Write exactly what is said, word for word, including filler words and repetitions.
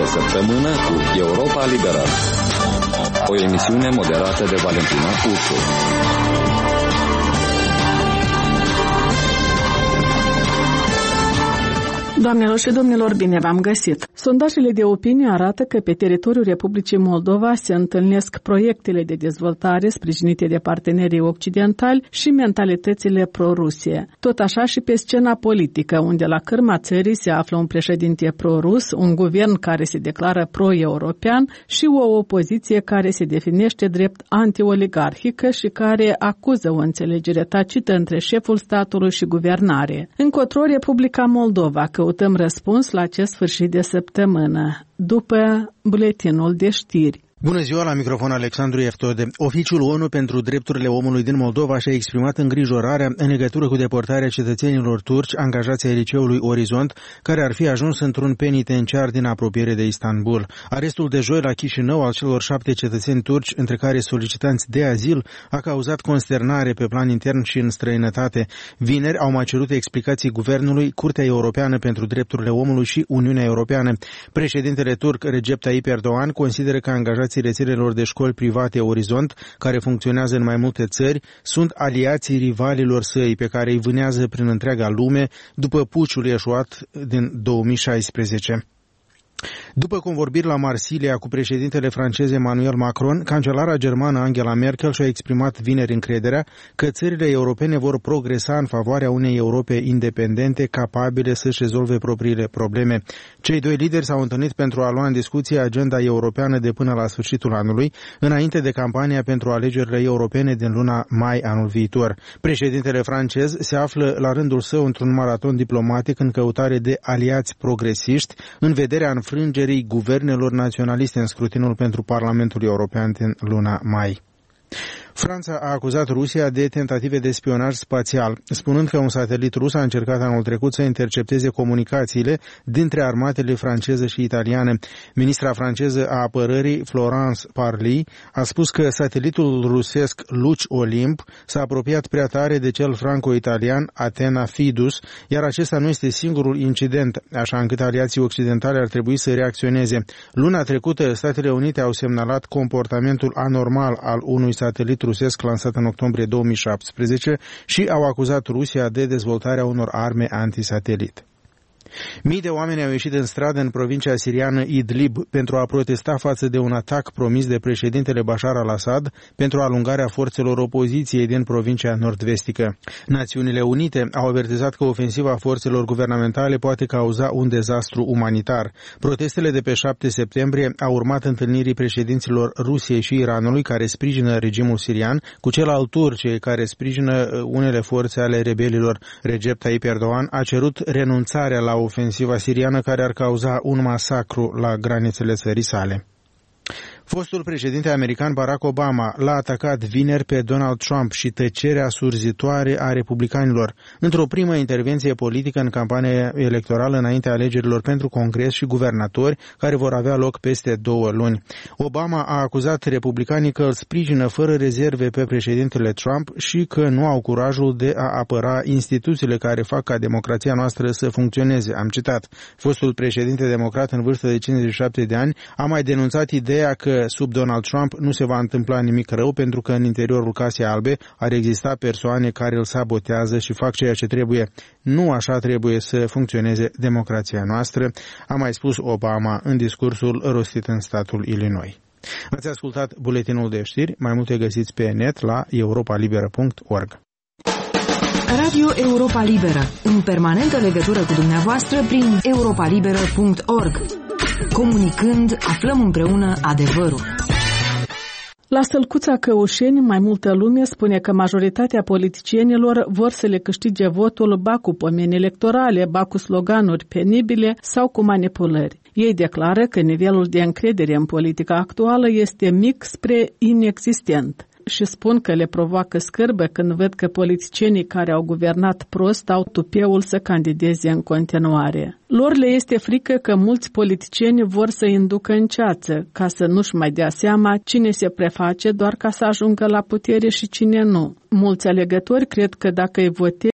săptămână cu Europa Liberă. O emisiune moderată de Valentina Ursu. Doamnelor și domnilor, bine v-am găsit! Sondajele de opinie arată că pe teritoriul Republicii Moldova se întâlnesc proiectele de dezvoltare sprijinite de partenerii occidentali și mentalitățile pro-Rusie. Tot așa și pe scena politică, unde la cârma țării se află un președinte pro-rus, un guvern care se declară pro-european și o opoziție care se definește drept anti-oligarhică și care acuză o înțelegere tacită între șeful statului și guvernare. Încotro Republica Moldova căutăm răspuns la acest sfârșit de săptămână, după buletinul de știri. Bună ziua, la microfon Alexandru Eftode. Oficiul ONU pentru Drepturile Omului din Moldova și-a exprimat îngrijorarea în legătură cu deportarea cetățenilor turci angajați ai liceului Orizont, care ar fi ajuns într-un penitenciar din apropiere de Istanbul. Arestul de joi la Chișinău al celor șapte cetățeni turci, între care solicitanți de azil, a cauzat consternare pe plan intern și în străinătate. Vineri au mai cerut explicații guvernului, Curtea Europeană pentru Drepturile Omului și Uniunea Europeană. Președintele turc Recep Tayyip Erdogan consideră că angajații rețelelor de școli private Orizont, care funcționează în mai multe țări, sunt aliații rivalilor săi pe care îi vânează prin întreaga lume după puciul eșuat din două mii șaisprezece. După convorbiri la Marsilia cu președintele francez Emmanuel Macron, cancelara germană Angela Merkel și-a exprimat vineri încrederea că țările europene vor progresa în favoarea unei Europe independente, capabile să-și rezolve propriile probleme. Cei doi lideri s-au întâlnit pentru a lua în discuție agenda europeană de până la sfârșitul anului, înainte de campania pentru alegerile europene din luna mai anul viitor. Președintele francez se află la rândul său într-un maraton diplomatic în căutare de aliați progresiști, în vederea înfrângerii guvernelor naționaliste în scrutinul pentru Parlamentul European din luna mai. Franța a acuzat Rusia de tentative de spionaj spațial, spunând că un satelit rus a încercat anul trecut să intercepteze comunicațiile dintre armatele franceză și italiane. Ministra franceză a apărării, Florence Parly, a spus că satelitul rusesc Luci Olimp s-a apropiat prea tare de cel franco-italian Athena Fidus, iar acesta nu este singurul incident, așa încât aliații occidentali ar trebui să reacționeze. Luna trecută, Statele Unite au semnalat comportamentul anormal al unui satelit rusesc lansat în octombrie două mii șaptesprezece și au acuzat Rusia de dezvoltarea unor arme antisatelit. Mii de oameni au ieșit în stradă în provincia siriană Idlib pentru a protesta față de un atac promis de președintele Bashar al-Assad pentru alungarea forțelor opoziției din provincia nord-vestică. Națiunile Unite au avertizat că ofensiva forțelor guvernamentale poate cauza un dezastru umanitar. Protestele de pe șapte septembrie au urmat întâlnirii președinților Rusiei și Iranului, care sprijină regimul sirian, cu cel al Turciei, care sprijină unele forțe ale rebelilor. Recep Tayyip Erdogan a cerut renunțarea la ofensiva siriană, care ar cauza un masacru la granițele țării sale. Fostul președinte american Barack Obama l-a atacat vineri pe Donald Trump și tăcerea surzitoare a republicanilor într-o primă intervenție politică în campania electorală înaintea alegerilor pentru Congres și guvernatori, care vor avea loc peste două luni. Obama a acuzat republicanii că îl sprijină fără rezerve pe președintele Trump și că nu au curajul de a apăra instituțiile care fac ca democrația noastră să funcționeze. Am citat. Fostul președinte democrat în vârstă de cincizeci și șapte de ani a mai denunțat ideea că sub Donald Trump nu se va întâmpla nimic rău, pentru că în interiorul Casei Albe ar exista persoane care îl sabotează și fac ceea ce trebuie. Nu așa trebuie să funcționeze democrația noastră, a mai spus Obama în discursul rostit în statul Illinois. Ați ascultat buletinul de știri, mai multe găsiți pe net la europa liberă punct org. Radio Europa Liberă, în permanentă legătură cu dumneavoastră prin europa liberă punct org. Comunicând, aflăm împreună adevărul. La Sălcuța Căușeni, mai multă lume spune că majoritatea politicienilor vor să le câștige votul ba cu pomeni electorale, ba cu sloganuri penibile sau cu manipulări. Ei declară că nivelul de încredere în politica actuală este mic spre inexistent și spun că le provoacă scârbă când văd că politicienii care au guvernat prost au tupeul să candideze în continuare. Lor le este frică că mulți politicieni vor să inducă în ceață, ca să nu-și mai dea seama cine se preface doar ca să ajungă la putere și cine nu. Mulți alegători cred că dacă îi votezi